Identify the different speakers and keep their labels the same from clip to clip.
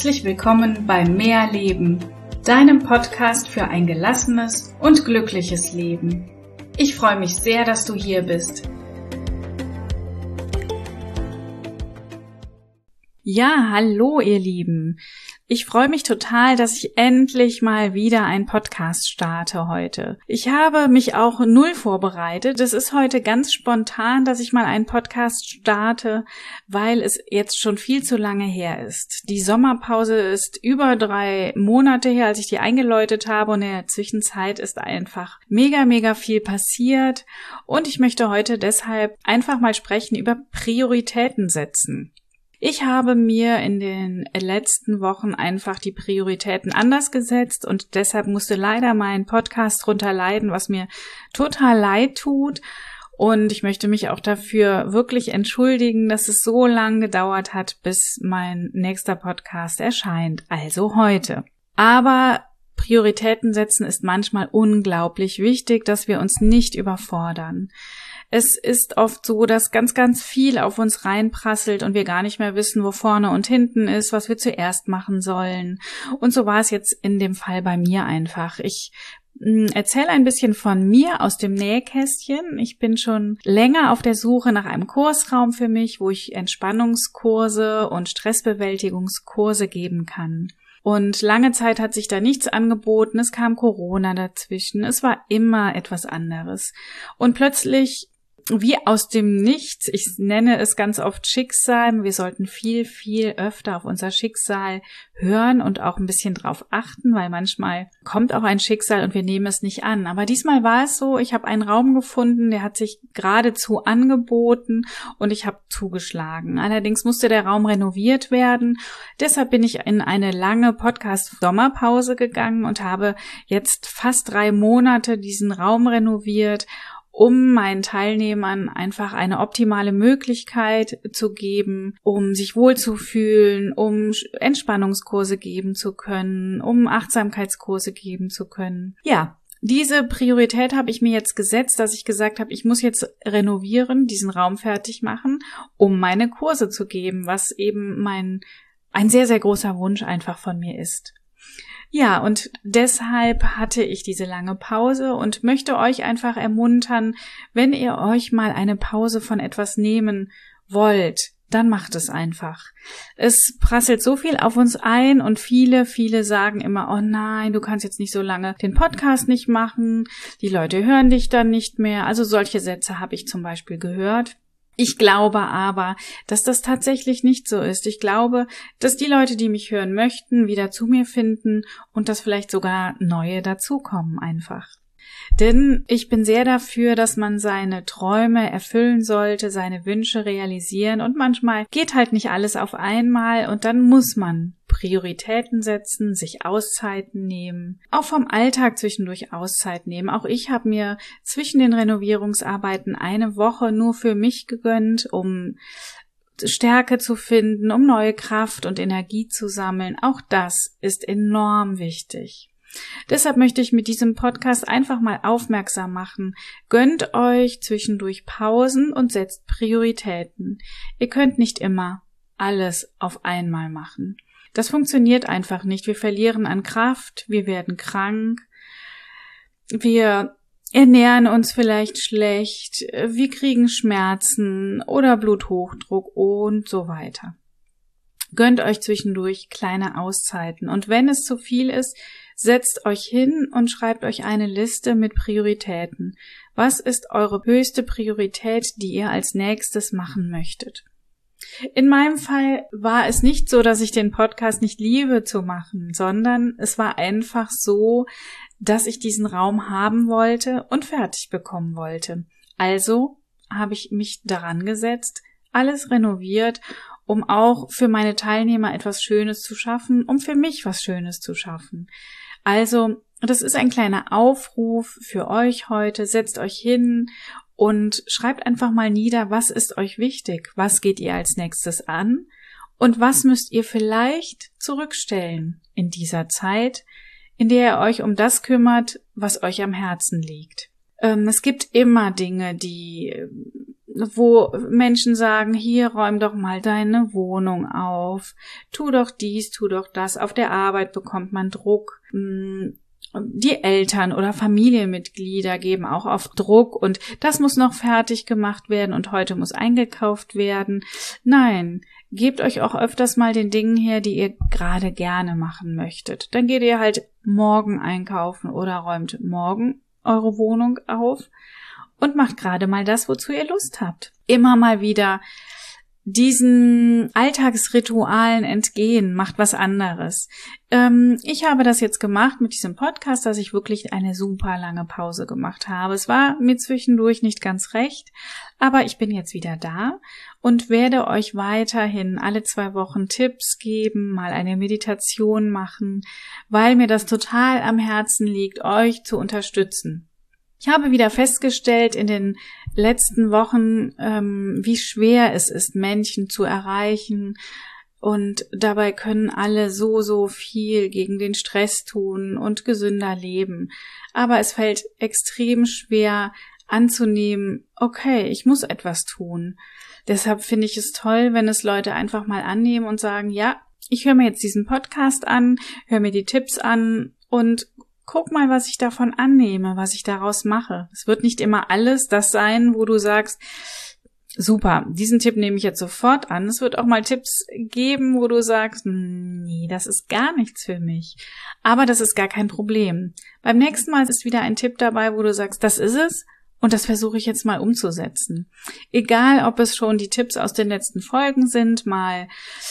Speaker 1: Herzlich willkommen bei Mehr Leben, deinem Podcast für ein gelassenes und glückliches Leben. Ich freue mich sehr, dass du hier bist. Ja, hallo ihr Lieben. Ich freue mich total, dass ich endlich mal wieder einen Podcast starte heute. Ich habe mich auch null vorbereitet. Es ist heute ganz spontan, dass ich mal einen Podcast starte, weil es jetzt schon viel zu lange her ist. Die Sommerpause ist über 3 Monate her, als ich die eingeläutet habe, und in der Zwischenzeit ist einfach mega viel passiert. Und ich möchte heute deshalb einfach mal sprechen über Prioritäten setzen. Ich habe mir in den letzten Wochen einfach die Prioritäten anders gesetzt und deshalb musste leider mein Podcast drunter leiden, was mir total leid tut. Und ich möchte mich auch dafür wirklich entschuldigen, dass es so lange gedauert hat, bis mein nächster Podcast erscheint, also heute. Aber Prioritäten setzen ist manchmal unglaublich wichtig, dass wir uns nicht überfordern. Es ist oft so, dass ganz viel auf uns reinprasselt und wir gar nicht mehr wissen, wo vorne und hinten ist, was wir zuerst machen sollen. Und so war es jetzt in dem Fall bei mir einfach. Ich erzähle ein bisschen von mir aus dem Nähkästchen. Ich bin schon länger auf der Suche nach einem Kursraum für mich, wo ich Entspannungskurse und Stressbewältigungskurse geben kann. Und lange Zeit hat sich da nichts angeboten, es kam Corona dazwischen, es war immer etwas anderes. Und plötzlich, wie aus dem Nichts, ich nenne es ganz oft Schicksal, wir sollten viel öfter auf unser Schicksal hören und auch ein bisschen drauf achten, weil manchmal kommt auch ein Schicksal und wir nehmen es nicht an. Aber diesmal war es so, ich habe einen Raum gefunden, der hat sich geradezu angeboten und ich habe zugeschlagen. Allerdings musste der Raum renoviert werden. Deshalb bin ich in eine lange Podcast-Sommerpause gegangen und habe jetzt fast 3 Monate diesen Raum renoviert, um meinen Teilnehmern einfach eine optimale Möglichkeit zu geben, um sich wohlzufühlen, um Entspannungskurse geben zu können, um Achtsamkeitskurse geben zu können. Ja, diese Priorität habe ich mir jetzt gesetzt, dass ich gesagt habe, ich muss jetzt renovieren, diesen Raum fertig machen, um meine Kurse zu geben, was eben ein sehr großer Wunsch einfach von mir ist. Ja, und deshalb hatte ich diese lange Pause und möchte euch einfach ermuntern, wenn ihr euch mal eine Pause von etwas nehmen wollt, dann macht es einfach. Es prasselt so viel auf uns ein und viele sagen immer, oh nein, du kannst jetzt nicht so lange den Podcast nicht machen, die Leute hören dich dann nicht mehr. Also solche Sätze habe ich zum Beispiel gehört. Ich glaube aber, dass das tatsächlich nicht so ist. Ich glaube, dass die Leute, die mich hören möchten, wieder zu mir finden und dass vielleicht sogar neue dazukommen einfach. Denn ich bin sehr dafür, dass man seine Träume erfüllen sollte, seine Wünsche realisieren und manchmal geht halt nicht alles auf einmal und dann muss man Prioritäten setzen, sich Auszeiten nehmen, auch vom Alltag zwischendurch Auszeit nehmen. Auch ich habe mir zwischen den Renovierungsarbeiten eine Woche nur für mich gegönnt, um Stärke zu finden, um neue Kraft und Energie zu sammeln. Auch das ist enorm wichtig. Deshalb möchte ich mit diesem Podcast einfach mal aufmerksam machen. Gönnt euch zwischendurch Pausen und setzt Prioritäten. Ihr könnt nicht immer alles auf einmal machen. Das funktioniert einfach nicht. Wir verlieren an Kraft, wir werden krank, wir ernähren uns vielleicht schlecht, wir kriegen Schmerzen oder Bluthochdruck und so weiter. Gönnt euch zwischendurch kleine Auszeiten und wenn es zu viel ist, setzt euch hin und schreibt euch eine Liste mit Prioritäten. Was ist eure höchste Priorität, die ihr als nächstes machen möchtet? In meinem Fall war es nicht so, dass ich den Podcast nicht liebe zu machen, sondern es war einfach so, dass ich diesen Raum haben wollte und fertig bekommen wollte. Also habe ich mich daran gesetzt, alles renoviert, um auch für meine Teilnehmer etwas Schönes zu schaffen, um für mich was Schönes zu schaffen. Also, das ist ein kleiner Aufruf für euch heute. Setzt euch hin und schreibt einfach mal nieder, was ist euch wichtig, was geht ihr als nächstes an und was müsst ihr vielleicht zurückstellen in dieser Zeit, in der ihr euch um das kümmert, was euch am Herzen liegt. Es gibt immer Dinge, die wo Menschen sagen, hier, räum doch mal deine Wohnung auf, tu doch dies, tu doch das. Auf der Arbeit bekommt man Druck. Die Eltern oder Familienmitglieder geben auch oft Druck und das muss noch fertig gemacht werden und heute muss eingekauft werden. Nein, gebt euch auch öfters mal den Dingen her, die ihr gerade gerne machen möchtet. Dann geht ihr halt morgen einkaufen oder räumt morgen eure Wohnung auf und macht gerade mal das, wozu ihr Lust habt. Immer mal wieder diesen Alltagsritualen entgehen, macht was anderes. Ich habe das jetzt gemacht mit diesem Podcast, dass ich wirklich eine super lange Pause gemacht habe. Es war mir zwischendurch nicht ganz recht, aber ich bin jetzt wieder da und werde euch weiterhin alle 2 Wochen Tipps geben, mal eine Meditation machen, weil mir das total am Herzen liegt, euch zu unterstützen. Ich habe wieder festgestellt in den letzten Wochen, wie schwer es ist, Menschen zu erreichen. Und dabei können alle so viel gegen den Stress tun und gesünder leben. Aber es fällt extrem schwer anzunehmen, okay, ich muss etwas tun. Deshalb finde ich es toll, wenn es Leute einfach mal annehmen und sagen, ja, ich höre mir jetzt diesen Podcast an, höre mir die Tipps an und guck mal, was ich davon annehme, was ich daraus mache. Es wird nicht immer alles das sein, wo du sagst, super, diesen Tipp nehme ich jetzt sofort an. Es wird auch mal Tipps geben, wo du sagst, nee, das ist gar nichts für mich. Aber das ist gar kein Problem. Beim nächsten Mal ist wieder ein Tipp dabei, wo du sagst, das ist es und das versuche ich jetzt mal umzusetzen. Egal, ob es schon die Tipps aus den letzten Folgen sind, mal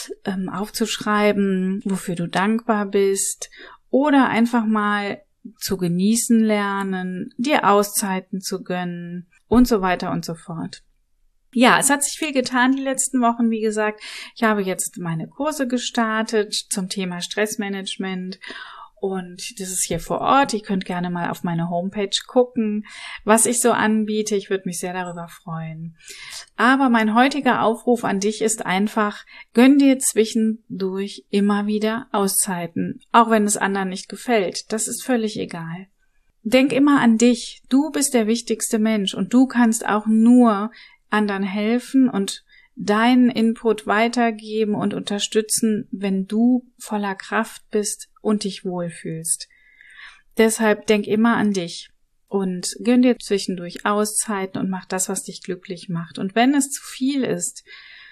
Speaker 1: aufzuschreiben, wofür du dankbar bist oder einfach mal zu genießen lernen, dir Auszeiten zu gönnen und so weiter und so fort. Ja, es hat sich viel getan die letzten Wochen, wie gesagt. Ich habe jetzt meine Kurse gestartet zum Thema Stressmanagement und das ist hier vor Ort. Ihr könnt gerne mal auf meine Homepage gucken, was ich so anbiete. Ich würde mich sehr darüber freuen. Aber mein heutiger Aufruf an dich ist einfach, gönn dir zwischendurch immer wieder Auszeiten, auch wenn es anderen nicht gefällt. Das ist völlig egal. Denk immer an dich. Du bist der wichtigste Mensch und du kannst auch nur anderen helfen und deinen Input weitergeben und unterstützen, wenn du voller Kraft bist und dich wohlfühlst. Deshalb denk immer an dich und gönn dir zwischendurch Auszeiten und mach das, was dich glücklich macht. Und wenn es zu viel ist,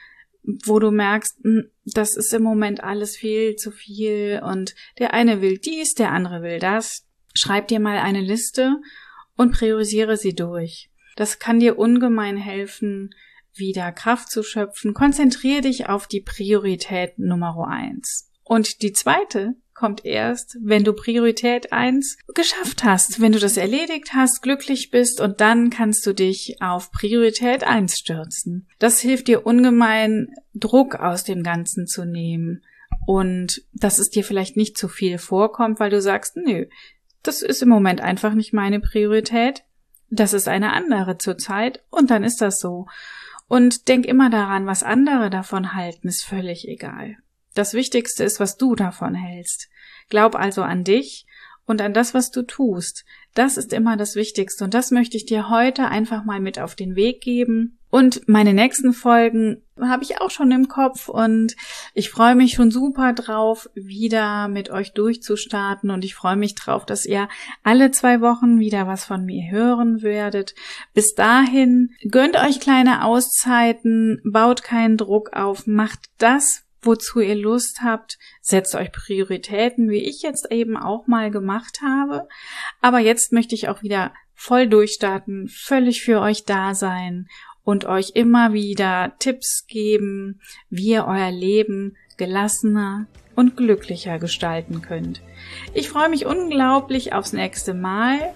Speaker 1: wo du merkst, das ist im Moment alles viel zu viel und der eine will dies, der andere will das, schreib dir mal eine Liste und priorisiere sie durch. Das kann dir ungemein helfen, wieder Kraft zu schöpfen. Konzentriere dich auf die Priorität Nummer 1. Und die zweite kommt erst, wenn du Priorität 1 geschafft hast, wenn du das erledigt hast, glücklich bist und dann kannst du dich auf Priorität 1 stürzen. Das hilft dir ungemein, Druck aus dem Ganzen zu nehmen und dass es dir vielleicht nicht zu viel vorkommt, weil du sagst, nö, das ist im Moment einfach nicht meine Priorität. Das ist eine andere zurzeit und dann ist das so. Und denk immer daran, was andere davon halten, ist völlig egal. Das Wichtigste ist, was du davon hältst. Glaub also an dich und an das, was du tust. Das ist immer das Wichtigste und das möchte ich dir heute einfach mal mit auf den Weg geben. Und meine nächsten Folgen habe ich auch schon im Kopf und ich freue mich schon super drauf, wieder mit euch durchzustarten und ich freue mich drauf, dass ihr alle 2 Wochen wieder was von mir hören werdet. Bis dahin, gönnt euch kleine Auszeiten, baut keinen Druck auf, macht das, wozu ihr Lust habt, setzt euch Prioritäten, wie ich jetzt eben auch mal gemacht habe. Aber jetzt möchte ich auch wieder voll durchstarten, völlig für euch da sein und euch immer wieder Tipps geben, wie ihr euer Leben gelassener und glücklicher gestalten könnt. Ich freue mich unglaublich aufs nächste Mal.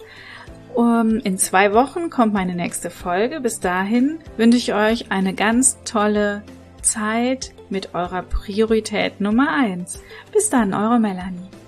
Speaker 1: In 2 Wochen kommt meine nächste Folge. Bis dahin wünsche ich euch eine ganz tolle Zeit mit eurer Priorität Nummer 1. Bis dann, eure Melanie.